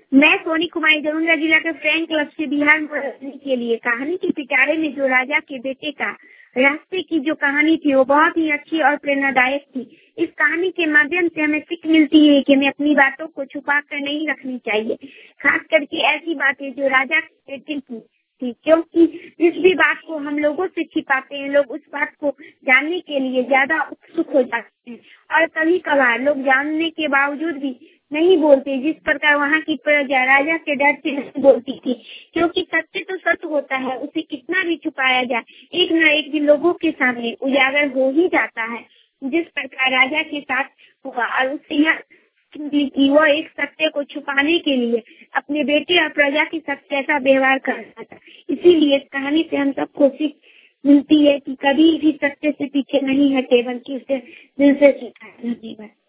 मैं सोनी कुमारी दरभंगा जिला के फ्रेंड क्लब से बिहार में के लिए कहानी के पिटारे में जो राजा के बेटे का रास्ते की जो कहानी थी वो बहुत ही अच्छी और प्रेरणादायक थी। इस कहानी के माध्यम से हमें सीख मिलती है कि हमें अपनी बातों को छुपा कर नहीं रखनी चाहिए, खास करके ऐसी बातें जो राजा के बेटे की थी, क्योंकि जिस भी बात को हम लोगों से छिपाते हैं लोग उस बात को जानने के लिए ज्यादा उत्सुक हो जाते हैं और कभी कभार लोग जानने के बावजूद भी नहीं बोलते, जिस प्रकार वहाँ की प्रजा राजा के डर से नहीं बोलती थी, क्योंकि सत्य तो सत्य होता है, उसे कितना भी छुपाया जाए एक न एक दिन लोगों के सामने उजागर हो ही जाता है। जिस प्रकार राजा के साथ हुआ और उससे यह कि वो एक सत्य को छुपाने के लिए अपने बेटे और प्रजा के साथ कैसा व्यवहार कर रहा था। इसीलिए इस कहानी से हम सबको सीख मिलती है कि कभी भी सत्य से पीछे नहीं हटे, बल्कि उसे दिल से सीखा। धन्यवाद।